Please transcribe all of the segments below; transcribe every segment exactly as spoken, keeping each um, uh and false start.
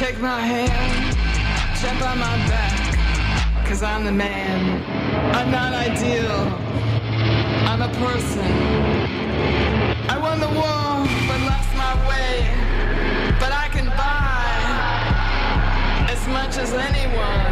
Take my hand, jump on my back, cause I'm the man. I'm not ideal, I'm a person. I won the war, but lost my way. But I can buy as much as anyone.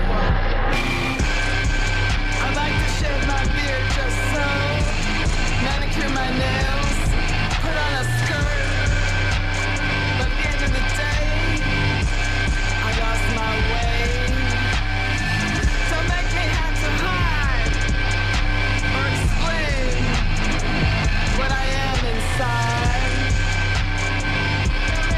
I like to shave my beard just so, manicure my nails, put on a skirt. But at the end of the day, I lost my way. Don't make me have to hide or explain what I am inside. Don't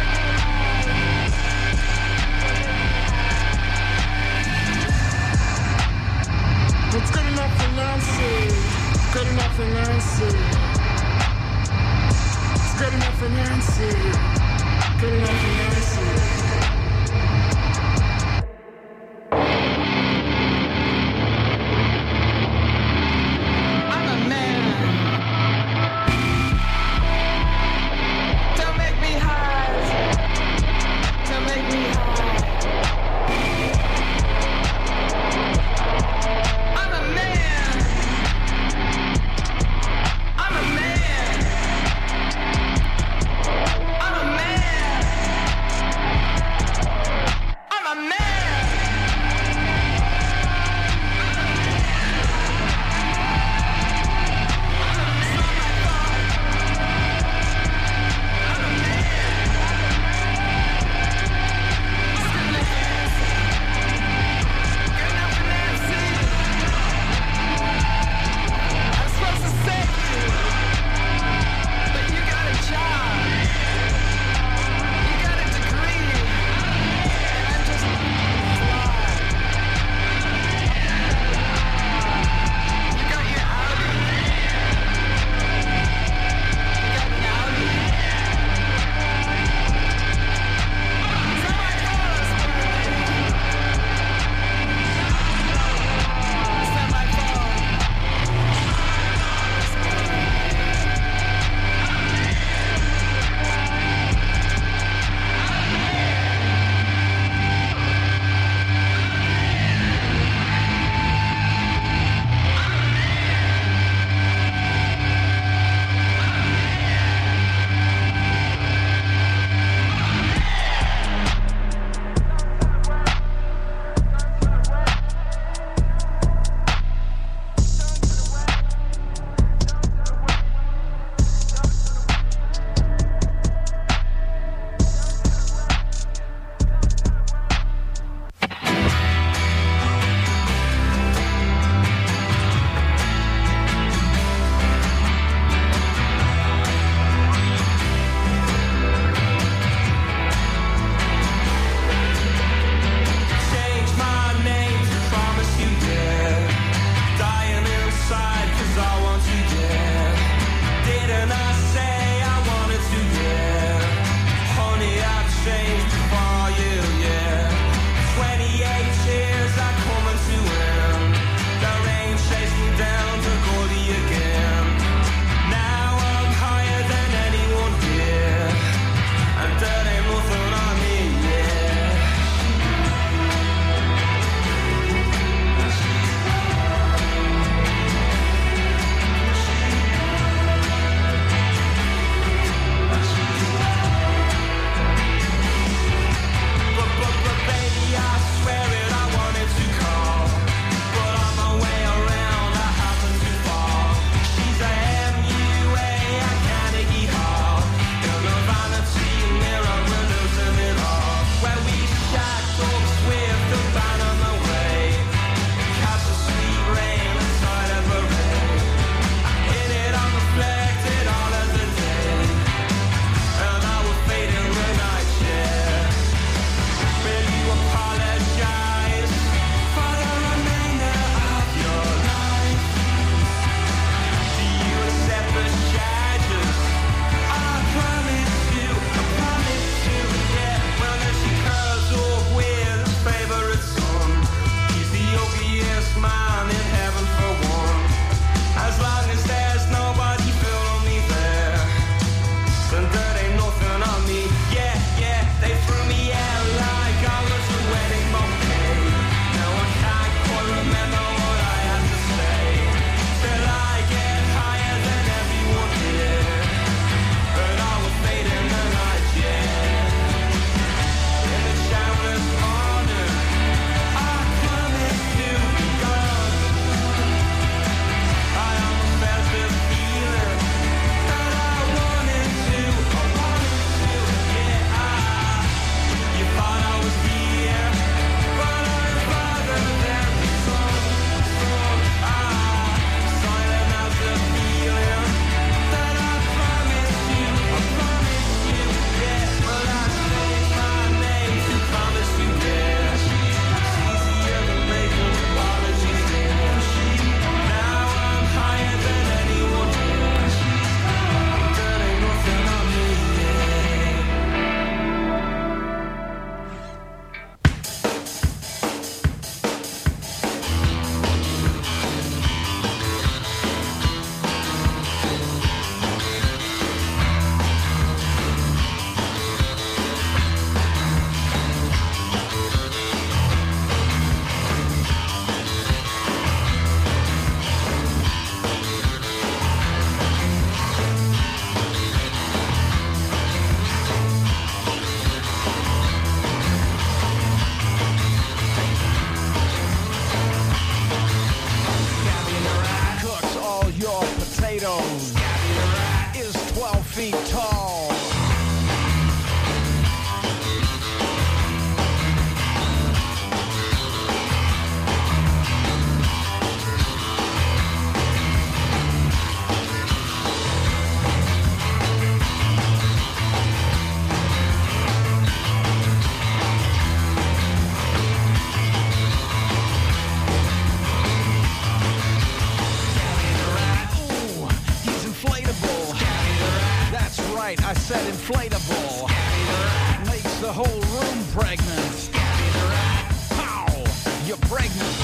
whole room pregnant. Scabby the rat. Pow! You're pregnant.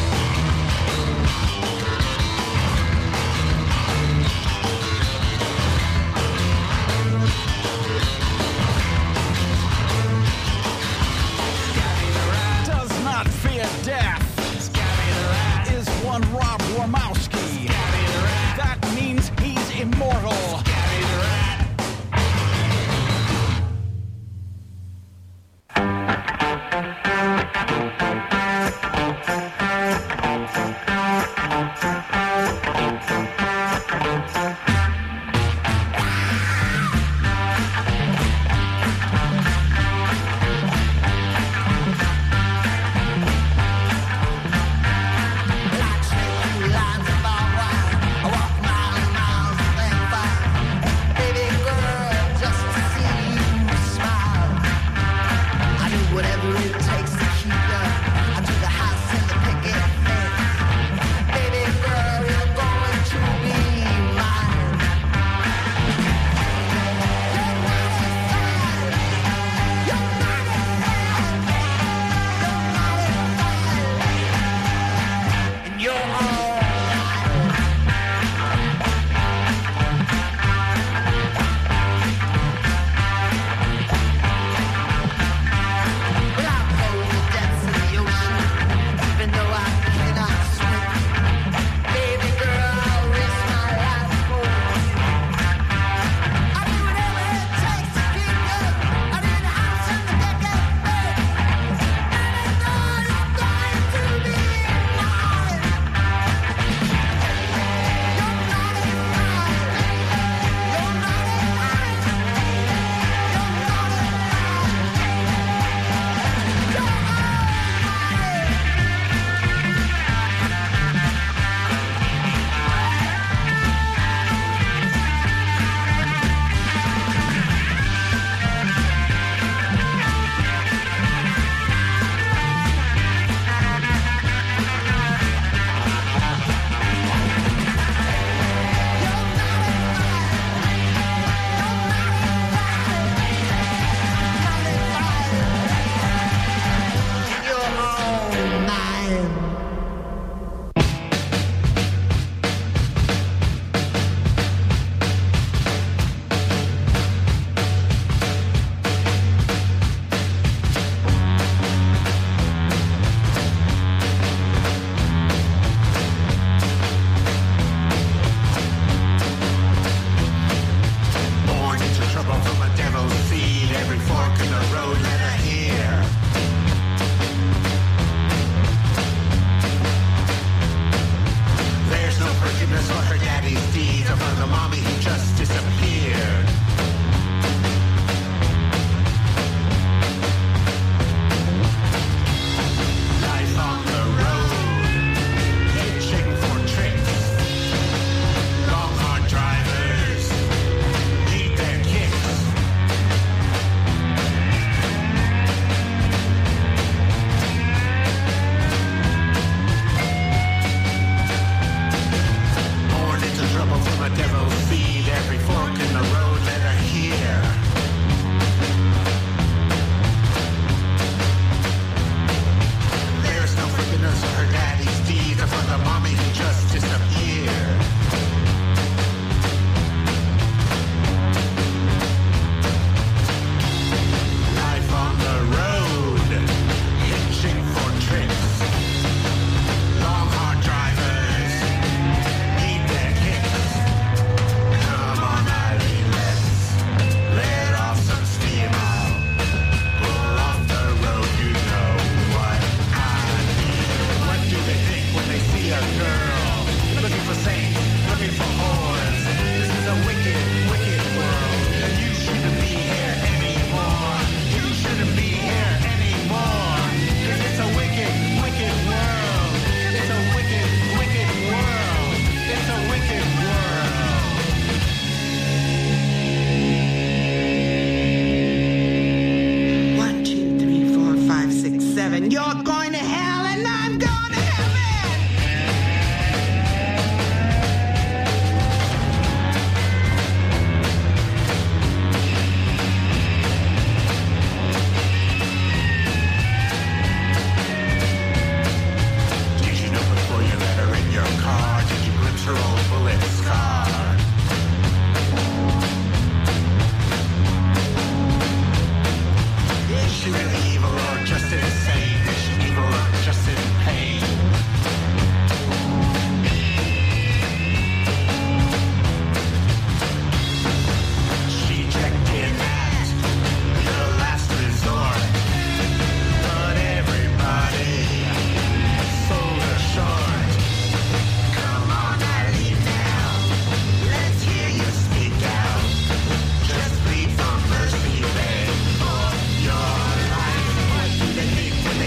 Death. Scabby the rat is one Rob Wormowski. Scabby the rat. That means he's immortal. Scabby the rat. she really evil or just insane? Is she evil or just in pain? She checked in at the last resort, but everybody sold her short. Come on, Eileen, now, let's hear you speak out. Just plead for mercy, beg for your life. What do they think when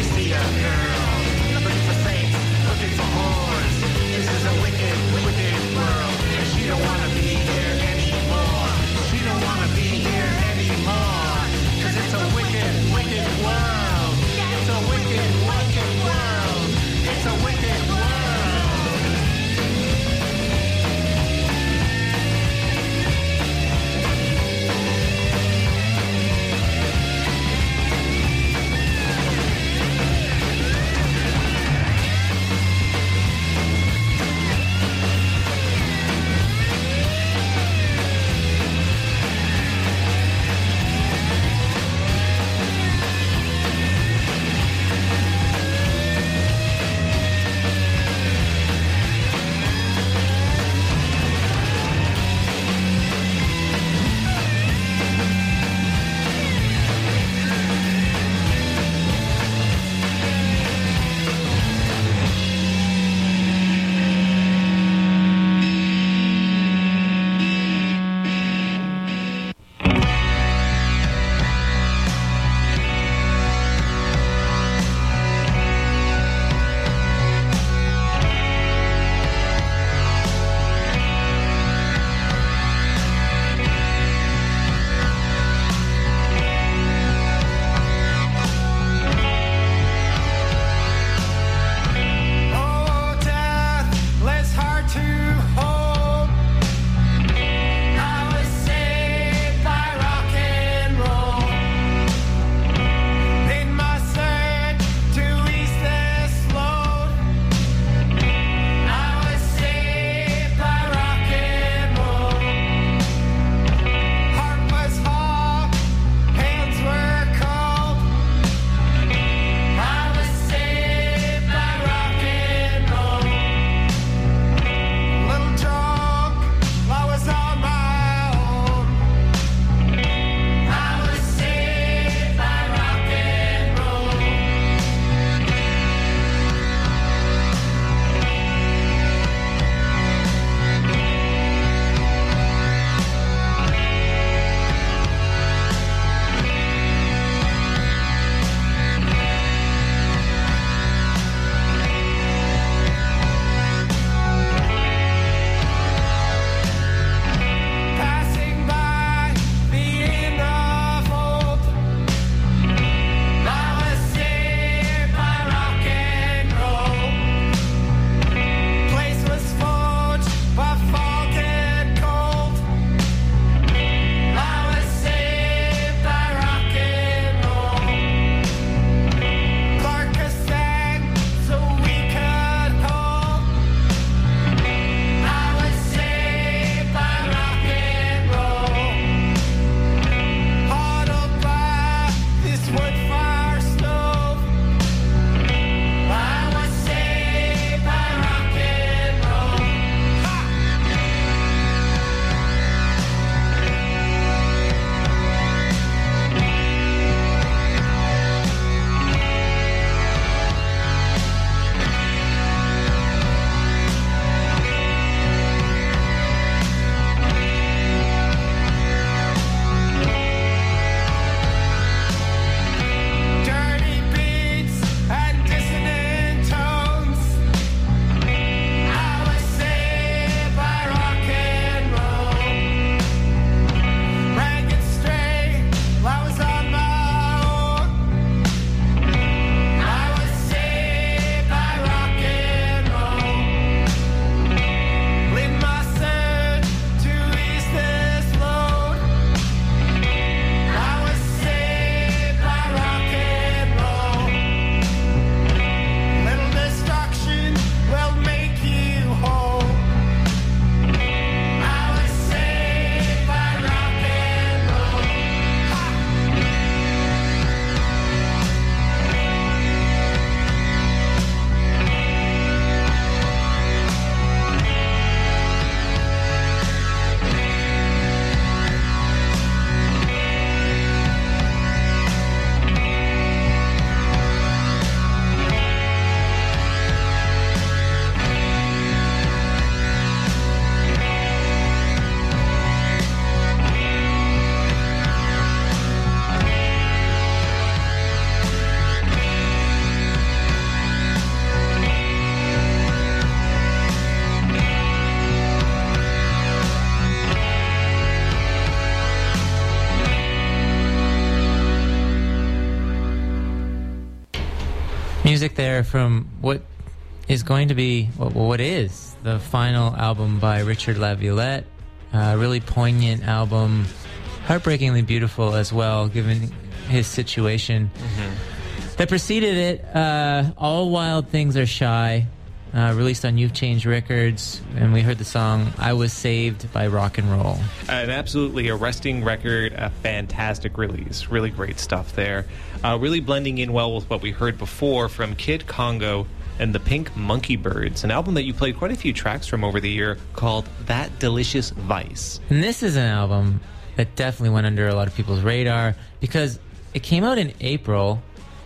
Music there from what is going to be, well, what is the final album by Richard LaViolette. A really poignant album, heartbreakingly beautiful as well, given his situation. Mm-hmm. That preceded it, uh, All Wild Things Are Shy, uh, released on You've Changed Records, and we heard the song I Was Saved by Rock and Roll. An absolutely arresting record, a fantastic release. Really great stuff there. Uh, really blending in well with what we heard before from Kid Congo and the Pink Monkey Birds, an album that you played quite a few tracks from over the year called That Delicious Vice. And this is an album that definitely went under a lot of people's radar because it came out in April,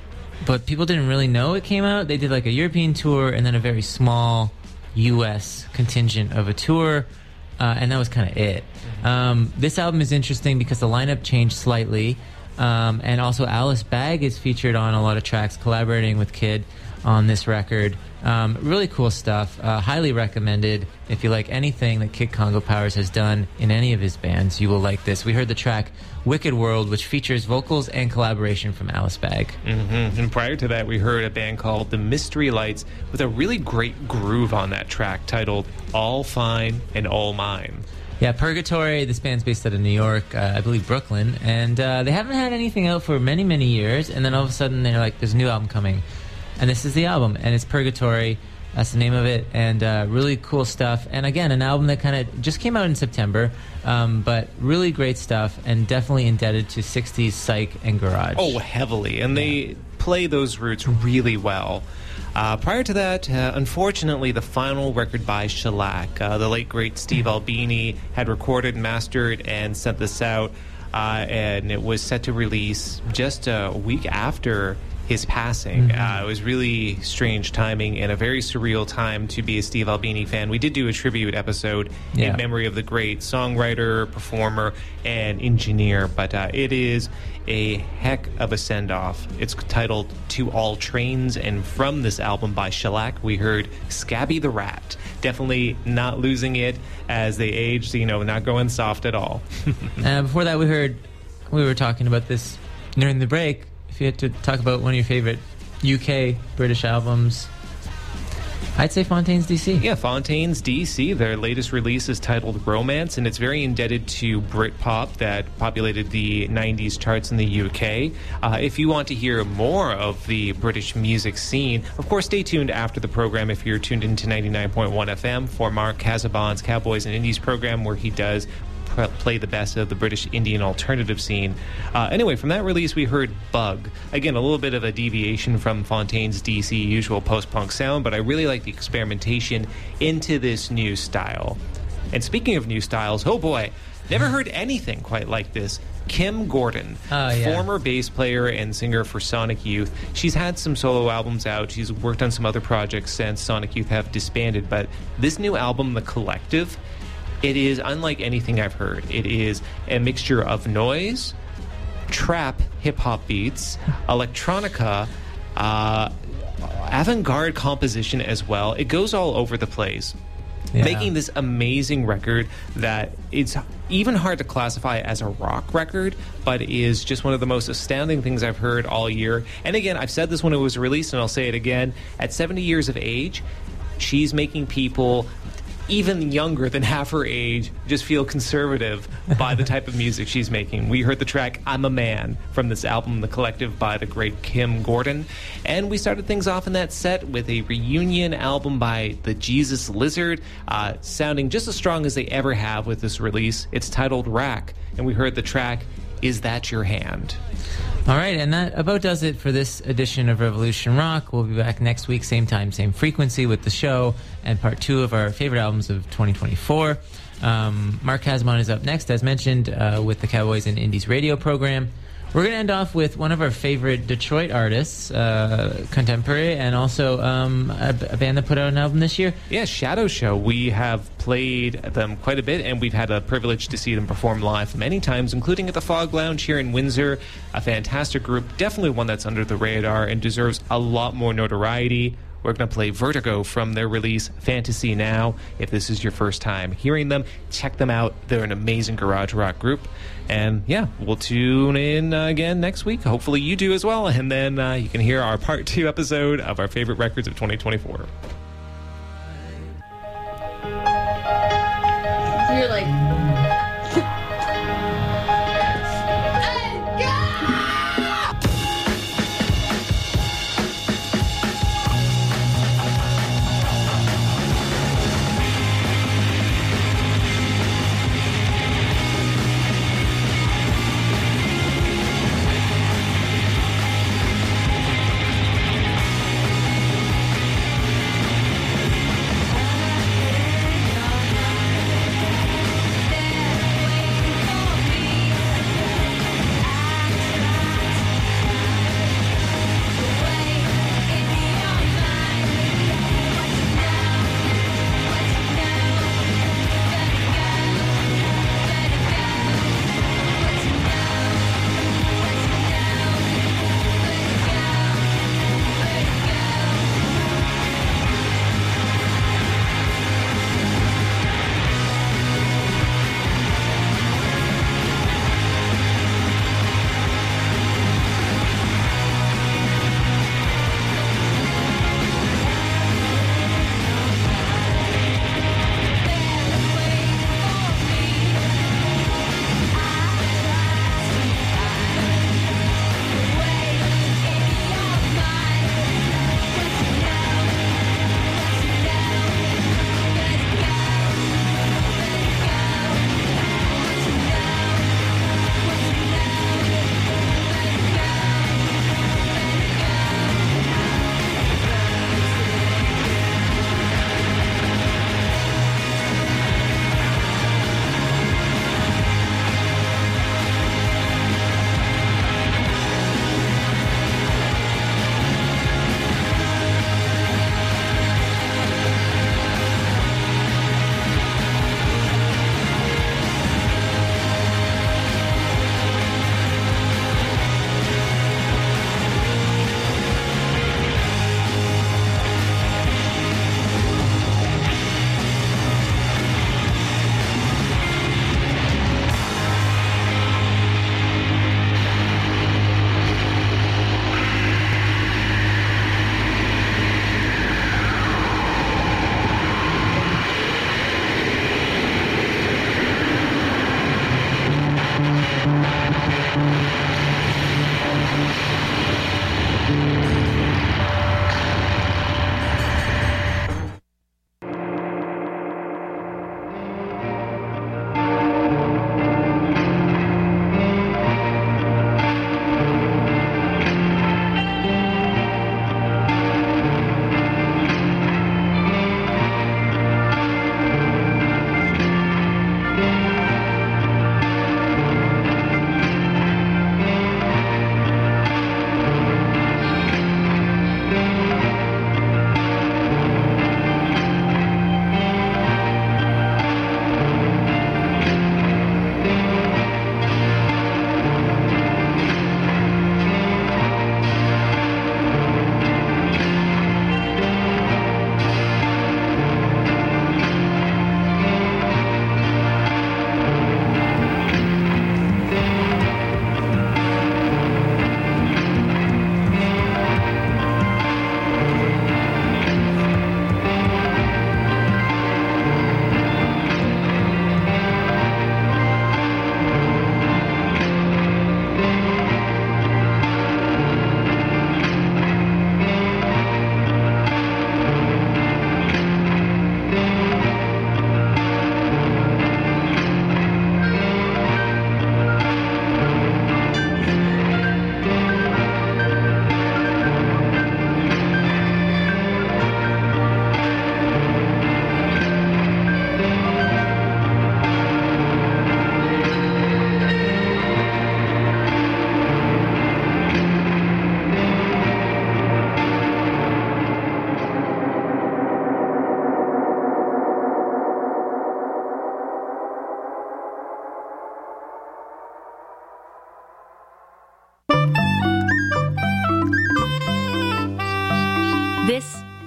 but people didn't really know it came out. They did like a European tour and then a very small U S contingent of a tour, uh, and that was kind of it. Um, this album is interesting because the lineup changed slightly, um, and also Alice Bag is featured on a lot of tracks, collaborating with Kid on this record. Um, really cool stuff. Uh, highly recommended. If you like anything that Kid Congo Powers has done in any of his bands, you will like this. We heard the track Wicked World, which features vocals and collaboration from Alice Bag. Mm-hmm. And prior to that, we heard a band called The Mystery Lights with a really great groove on that track titled All Fine and All Mine. Yeah, Purgatory, this band's based out of New York, uh, I believe Brooklyn, and uh, they haven't had anything out for many, many years, and then all of a sudden they're like, there's a new album coming. And this is the album, and it's Purgatory. That's the name of it, and uh, really cool stuff. And again, an album that kind of just came out in September, um, but really great stuff, and definitely indebted to sixties psych and garage. Oh, heavily, and they play those roots really well. Uh, prior to that, uh, unfortunately, the final record by Shellac, uh, the late great Steve Albini, had recorded, mastered, and sent this out, uh, and it was set to release just a week after his passing. Mm-hmm. Uh, it was really strange timing and a very surreal time to be a Steve Albini fan. We did do a tribute episode yeah. in memory of the great songwriter, performer, and engineer, but uh, it is a heck of a send-off. It's titled To All Trains, and from this album by Shellac, we heard Scabby the Rat. Definitely not losing it as they age, so, you know, not going soft at all. uh, before that, we heard, we were talking about this during the break. If you had to talk about one of your favorite U K British albums, I'd say Fontaine's D C. Yeah, Fontaine's D C. Their latest release is titled Romance, and it's very indebted to Britpop that populated the nineties charts in the U K. Uh, if you want to hear more of the British music scene, of course, stay tuned after the program if you're tuned into ninety-nine point one F M for Mark Casabon's Cowboys and Indies program, where he does play the best of the British Indian alternative scene. Uh, anyway, from that release, we heard Bug. Again, a little bit of a deviation from Fontaine's D C usual post-punk sound, but I really like the experimentation into this new style. And speaking of new styles, oh boy, never heard anything quite like this. Kim Gordon, oh, yeah. former bass player and singer for Sonic Youth. She's had some solo albums out. She's worked on some other projects since Sonic Youth have disbanded, but this new album, The Collective, it is unlike anything I've heard. It is a mixture of noise, trap, hip-hop beats, electronica, uh, avant-garde composition as well. It goes all over the place, yeah. making this amazing record that it's even hard to classify as a rock record, but is just one of the most astounding things I've heard all year. And again, I've said this when it was released, and I'll say it again. At seventy years of age, she's making people even younger than half her age just feel conservative by the type of music she's making. We heard the track I'm a Man from this album, The Collective, by the great Kim Gordon. And we started things off in that set with a reunion album by the Jesus Lizard, uh, sounding just as strong as they ever have with this release. It's titled Rack, and we heard the track Is That Your Hand? All right, and that about does it for this edition of Revolution Rock. We'll be back next week, same time, same frequency, with the show and part two of our favorite albums of twenty twenty-four. Um, Mark Casabon is up next, as mentioned, uh, with the Cowboys and Indies radio program. We're going to end off with one of our favorite Detroit artists, uh, contemporary, and also um, a, a band that put out an album this year. Yeah, Shadow Show. We have played them quite a bit, and we've had a privilege to see them perform live many times, including at the Fog Lounge here in Windsor. A fantastic group, definitely one that's under the radar and deserves a lot more notoriety. We're We're going to play Vertigo from their release Fantasy Now. If this is your first time hearing them, check them out. They're an amazing garage rock group. And yeah, we'll tune in uh, again next week. Hopefully you do as well. And then uh, you can hear our part two episode of our favorite records of twenty twenty-four. You're like...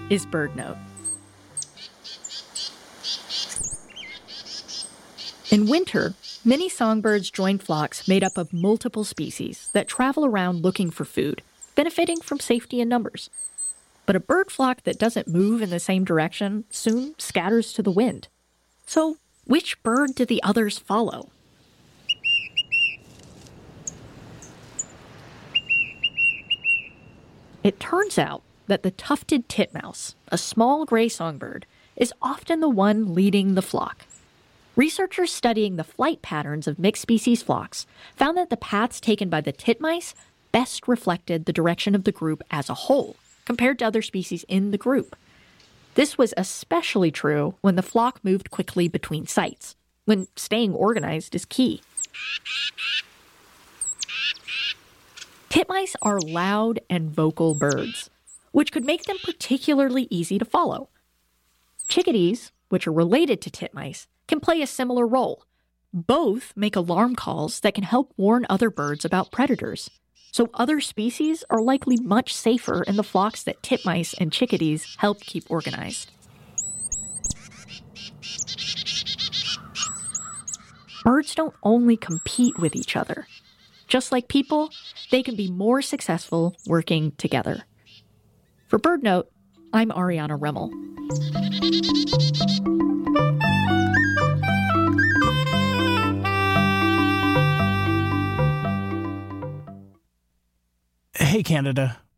is BirdNote. In winter, many songbirds join flocks made up of multiple species that travel around looking for food, benefiting from safety in numbers. But a bird flock that doesn't move in the same direction soon scatters to the wind. So, which bird do the others follow? It turns out that the tufted titmouse, a small gray songbird, is often the one leading the flock. Researchers studying the flight patterns of mixed-species flocks found that the paths taken by the titmice best reflected the direction of the group as a whole, compared to other species in the group. This was especially true when the flock moved quickly between sites, when staying organized is key. Titmice are loud and vocal birds, which could make them particularly easy to follow. Chickadees, which are related to titmice, can play a similar role. Both make alarm calls that can help warn other birds about predators. So other species are likely much safer in the flocks that titmice and chickadees help keep organized. Birds don't only compete with each other. Just like people, they can be more successful working together. For BirdNote, I'm Ariana Remmel. Hey, Canada.